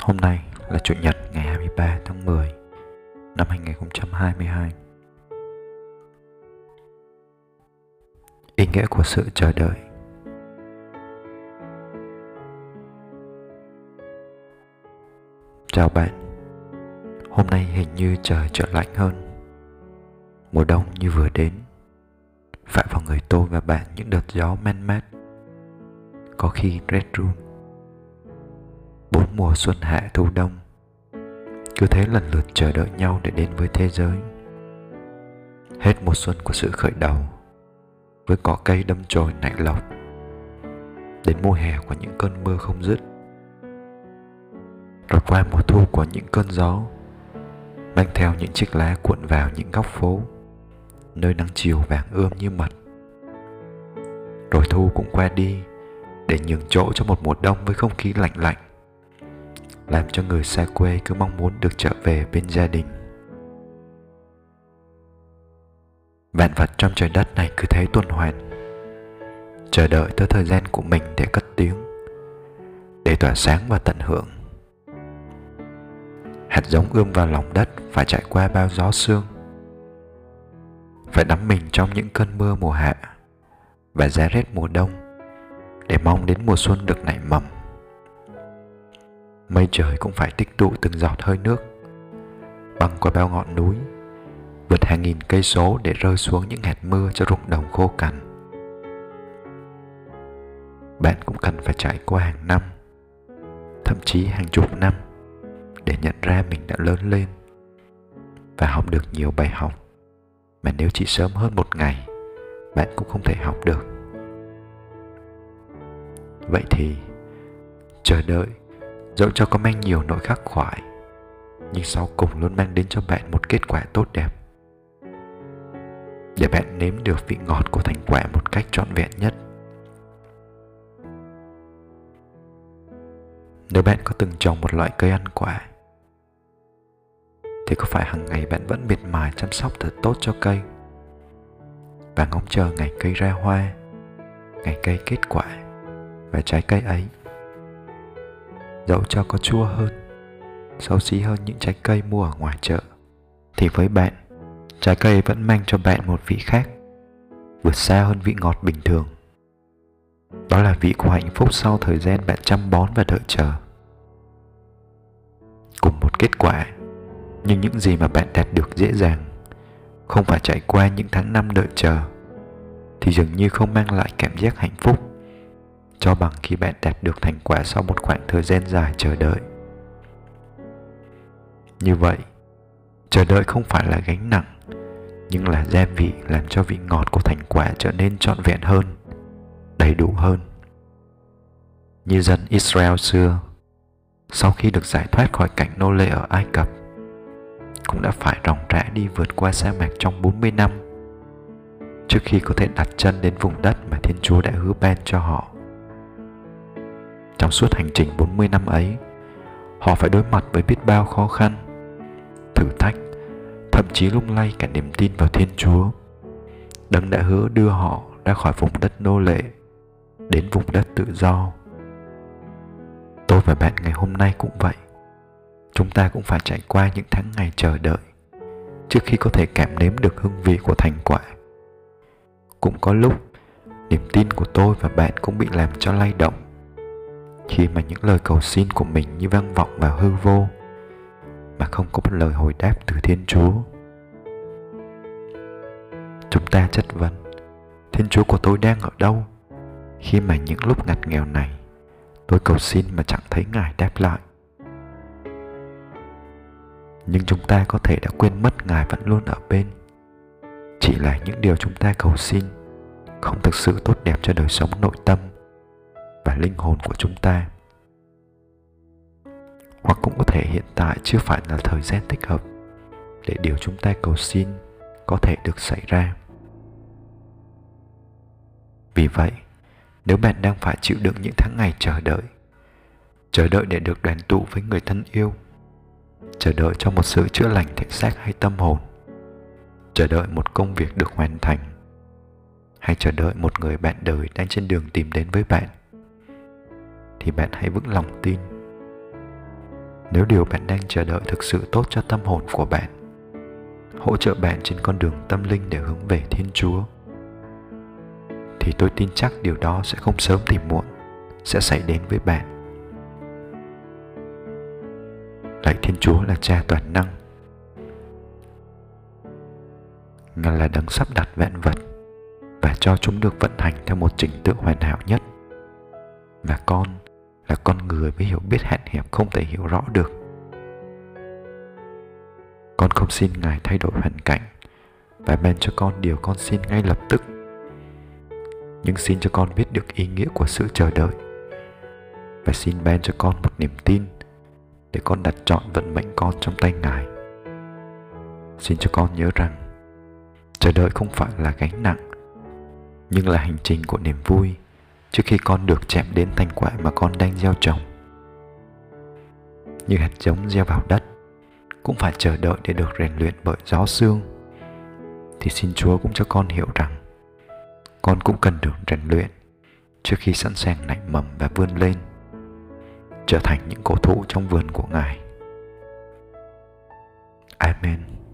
Hôm nay là Chủ nhật ngày 23 tháng 10 năm 2022. Ý nghĩa của sự chờ đợi. Chào bạn. Hôm nay hình như trời trở lạnh hơn. Mùa đông như vừa đến, phả vào người tôi và bạn những đợt gió man mát, có khi rét run. 4 mùa xuân hạ thu đông cứ thế lần lượt chờ đợi nhau để đến với thế giới. Hết mùa xuân của sự khởi đầu với cỏ cây đâm chồi nảy lộc, đến mùa hè của những cơn mưa không dứt, rồi qua mùa thu của những cơn gió mang theo những chiếc lá cuộn vào những góc phố nơi nắng chiều vàng ươm như mật. Rồi thu cũng qua đi để nhường chỗ cho một mùa đông với không khí lạnh lạnh, làm cho người xa quê cứ mong muốn được trở về bên gia đình. Vạn vật trong trời đất này cứ thế tuần hoàn, chờ đợi tới thời gian của mình để cất tiếng, để tỏa sáng và tận hưởng. Hạt giống ươm vào lòng đất phải trải qua bao gió sương, phải đắm mình trong những cơn mưa mùa hạ và giá rét mùa đông để mong đến mùa xuân được nảy mầm. Mây trời cũng phải tích tụ từng giọt hơi nước, băng qua bao ngọn núi, vượt hàng nghìn cây số để rơi xuống những hạt mưa cho ruộng đồng khô cằn. Bạn cũng cần phải trải qua hàng năm, thậm chí hàng chục năm để nhận ra mình đã lớn lên và học được nhiều bài học mà nếu chỉ sớm hơn một ngày, bạn cũng không thể học được. Vậy thì, chờ đợi, dẫu cho có mang nhiều nỗi khắc khoải, nhưng sau cùng luôn mang đến cho bạn một kết quả tốt đẹp, để bạn nếm được vị ngọt của thành quả một cách trọn vẹn nhất. Nếu bạn có từng trồng một loại cây ăn quả, thì có phải hàng ngày bạn vẫn miệt mài chăm sóc thật tốt cho cây và ngóng chờ ngày cây ra hoa, ngày cây kết quả và trái cây ấy, dẫu cho có chua hơn, xấu xí hơn những trái cây mua ở ngoài chợ, thì với bạn, trái cây vẫn mang cho bạn một vị khác, vượt xa hơn vị ngọt bình thường. Đó là vị của hạnh phúc sau thời gian bạn chăm bón và đợi chờ. Cùng một kết quả, nhưng những gì mà bạn đạt được dễ dàng, không phải trải qua những tháng năm đợi chờ, thì dường như không mang lại cảm giác hạnh phúc cho bằng khi bạn đạt được thành quả sau một khoảng thời gian dài chờ đợi. Như vậy, chờ đợi không phải là gánh nặng, nhưng là gia vị làm cho vị ngọt của thành quả trở nên trọn vẹn hơn, đầy đủ hơn. Như dân Israel xưa, sau khi được giải thoát khỏi cảnh nô lệ ở Ai Cập, cũng đã phải ròng rã đi vượt qua sa mạc trong 40 năm trước khi có thể đặt chân đến vùng đất mà Thiên Chúa đã hứa ban cho họ. Trong suốt hành trình 40 năm ấy, họ phải đối mặt với biết bao khó khăn, thử thách, thậm chí lung lay cả niềm tin vào Thiên Chúa, Đấng đã hứa đưa họ ra khỏi vùng đất nô lệ đến vùng đất tự do. Tôi và bạn ngày hôm nay cũng vậy. Chúng ta cũng phải trải qua những tháng ngày chờ đợi trước khi có thể cảm nếm được hương vị của thành quả. Cũng có lúc, niềm tin của tôi và bạn cũng bị làm cho lay động khi mà những lời cầu xin của mình như vang vọng vào hư vô mà không có một lời hồi đáp từ Thiên Chúa. Chúng ta chất vấn, Thiên Chúa của tôi đang ở đâu? Khi mà những lúc ngặt nghèo này, tôi cầu xin mà chẳng thấy Ngài đáp lại. Nhưng chúng ta có thể đã quên mất Ngài vẫn luôn ở bên. Chỉ là những điều chúng ta cầu xin không thực sự tốt đẹp cho đời sống nội tâm và linh hồn của chúng ta. Hoặc cũng có thể hiện tại chưa phải là thời gian thích hợp để điều chúng ta cầu xin có thể được xảy ra. Vì vậy, nếu bạn đang phải chịu đựng những tháng ngày chờ đợi để được đoàn tụ với người thân yêu, chờ đợi cho một sự chữa lành thể xác hay tâm hồn, chờ đợi một công việc được hoàn thành, hay chờ đợi một người bạn đời đang trên đường tìm đến với bạn, thì bạn hãy vững lòng tin. Nếu điều bạn đang chờ đợi thực sự tốt cho tâm hồn của bạn, hỗ trợ bạn trên con đường tâm linh để hướng về Thiên Chúa, thì tôi tin chắc điều đó sẽ không sớm thì muộn sẽ xảy đến với bạn. Lạy Thiên Chúa là Cha toàn năng, Ngài là đấng sắp đặt vạn vật và cho chúng được vận hành theo một trình tự hoàn hảo nhất, và con là con người với hiểu biết hạn hẹp không thể hiểu rõ được. Con không xin Ngài thay đổi hoàn cảnh và ban cho con điều con xin ngay lập tức, nhưng xin cho con biết được ý nghĩa của sự chờ đợi, và xin ban cho con một niềm tin để con đặt trọn vận mệnh con trong tay Ngài. Xin cho con nhớ rằng chờ đợi không phải là gánh nặng, nhưng là hành trình của niềm vui trước khi con được chạm đến thành quả mà con đang gieo trồng. Như hạt giống gieo vào đất cũng phải chờ đợi để được rèn luyện bởi gió sương, thì xin Chúa cũng cho con hiểu rằng con cũng cần được rèn luyện trước khi sẵn sàng nảy mầm và vươn lên, trở thành những cổ thụ trong vườn của Ngài. Amen.